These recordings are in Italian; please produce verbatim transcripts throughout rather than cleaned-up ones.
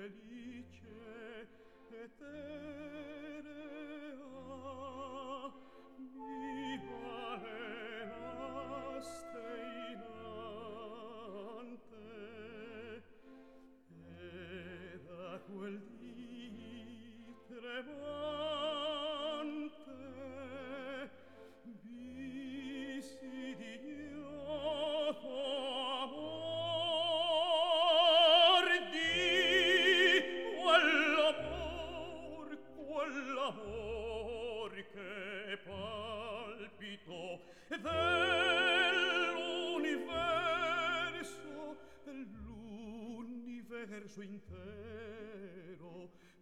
felice eterea mi valeraste inante e da quel dì tremante visi dignato amor di quell'amor, quell'amor che palpito dell'universo, dell'universo intero,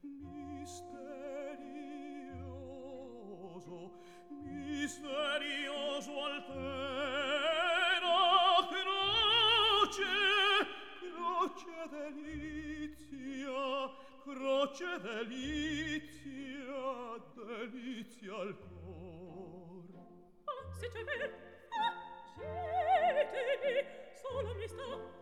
misterioso, misterioso altera croce, croce delizia, croce delizia, delizia al cor. Ah, se c'è me, ah, scetevi, solo mi sta